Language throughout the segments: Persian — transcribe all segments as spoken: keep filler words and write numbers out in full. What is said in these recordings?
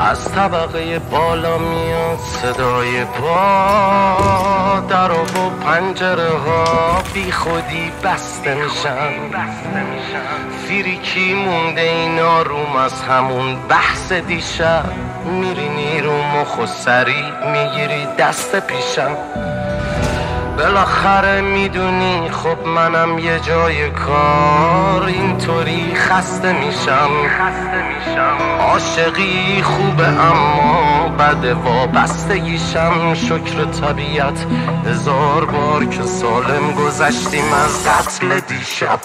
از طبقه بالا میاد صدای پا، در و پنجره ها بی خودی بسته میشن. فریکی مونده اینا روم از همون بحث دیشب. میرینی رو مخ و سری میگیری دست پیشم. بالاخره میدونی خب منم یه جای کار اینطوری خسته میشم. عاشقی خوبه اما بده وابستگیشم. شکر طبیعت هزار بار که سالم گذشتیم از قتل دیشب.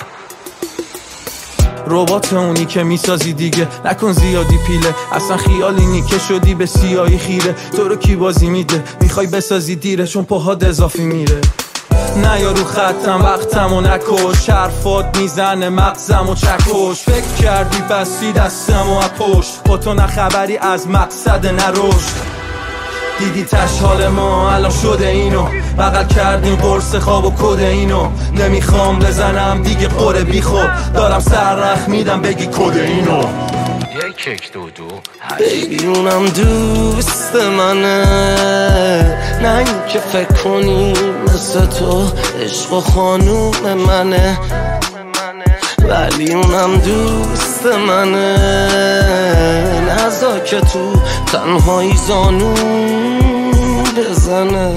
ربات اونی که میسازی دیگه نکن زیادی پیله. اصلا خیالی نی که شدی به سیاهی خیره. تو رو کی بازی میده میخوای بسازی دیره چون پاهات اضافی میره. نه یارو خطم وقتم و نکش. حرفات میزنه مغزم و چکش. فکر کردی بستی دستم و اپشت. با تو نه خبری از مقصد نرشت. دیدی تش حال ما الان شده اینو. بغل کردیم قرص خواب و کد اینو. نمیخوام بزنم دیگه قره بی خوب. دارم سر رخ میدم بگی کد اینو. یک یک دو دو بیبی اونم دوست منه. نه این که فکر کنی مثل تو عشق و خانوم منه. ولی اونم دوست منه. نزا که تو تنهایی زانو بزنه.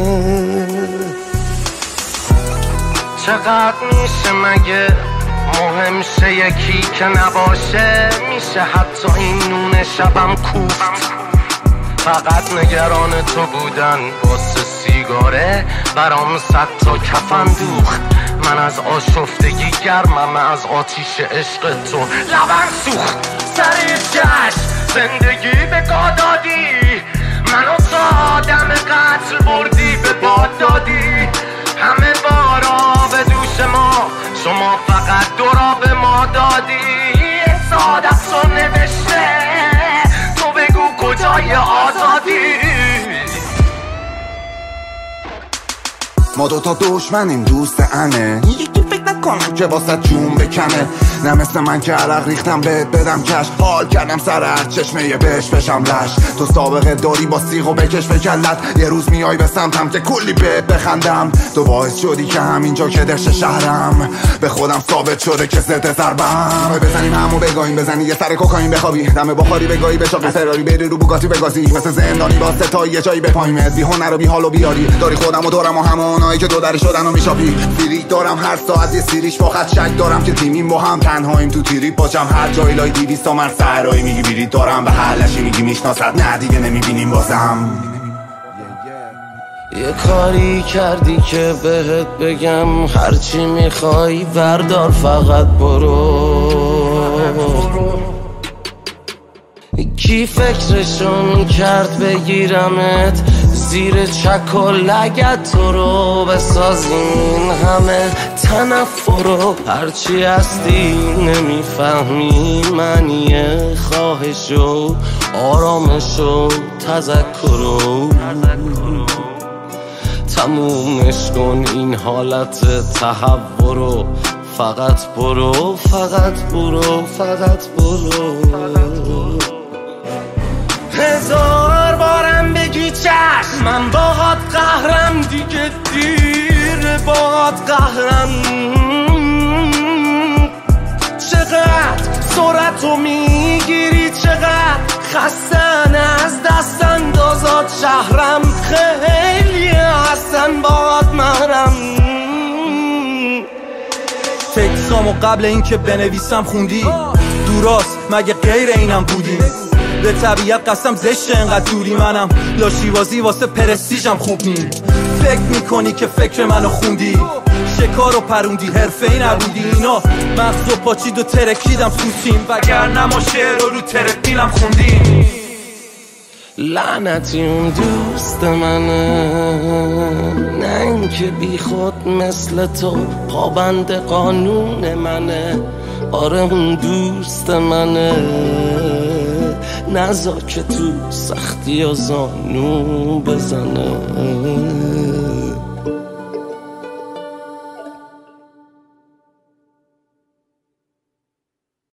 چقدر میشه مگه مهم شه یکی که نباشه. میشه حتی این نون شبم کوفت. فقط نگران تو بودن واسه سیگاره برام صد تا کفن دوخت. من از آشفتگی گرمم از آتیش عشق تو لبن سوخت. سر جشن زندگی به گاه دادی. منو تا آدم قتل بردی به باد دادی. همه بارا به دوش ما شما فقط دورا به ما دادی. ساده تو نوشته تو بگو کجای آزادی. ما دوتا دشمنیم دوست انه. یکی فکر نکنم که واسه جون بکنه. نه مثل من که عرق ریختم بهت بدم کش. حال کردم سر هر چشمه یه بش بشم لش. تو سابقه داری با سیغ و بکش بکلت. یه روز میای به سمتم که کلی بهت بخندم. تو باعث شدی که همینجا که دشت شهرم به خودم ثابت شده که ضد ضربم. بزنیم همو بگاهیم بزنی یه سر کوکائین بخوابی. دم بخاری بگاهی به چاق فراری بری رو بوگاتی بگازی. مثل زندانی واسه تا یه جایی بپایمت. بی هنر و بی حال و بیاری داری خودم و دورم و همونایی که دو در شدن و میشاپی. فریک دارم هر ساعت یه سیریش فقط شک دارم که تیمیم با هم تنهاییم تو تیری پاچم. هر جای لای دیویست تا من سهرایی میگی بیرید دارم به حلشی میگی میشناست. نه دیگه نمیبینیم بازم. یه کاری کردی که بهت بگم هرچی میخوای بردار فقط برو. کی فکرشو میکرد بگیرمت زیر چک و لگت تو رو بسازین همه تنفر رو. هرچی هستی نمیفهمی معنی خواهش و آرامش و تذکر و تمومش کن این حالت تحور رو. فقط برو فقط برو فقط برو. هزار بارم بگی چشم من باهات قهرم دیگه دیر باهات قهرم. چقدر سرعتو میگیری چقدر خستن از دست اندازات شهرم. خیلی هستن باهات محرم. تکسامو قبل این که بنویسم خوندی. دوراست مگه غیر اینم بودیم. به طبیعت قسم زشت انقدر دوری. منم لاشیوازی واسه پرستیژم خوب نیم. فکر میکنی که فکر منو خوندی. شکار و پروندی حرفه‌ای نبودی. اینا مغز و پاچید و ترکیدم سوسیم. وگرنه ما شعر رو رو ترپیلم خوندیم. لعنتی اون دوست منه. نه اینکه بی خود مثل تو پابند قانون منه. آره اون دوست منه. نزا که تو سختی و زانو بزنه.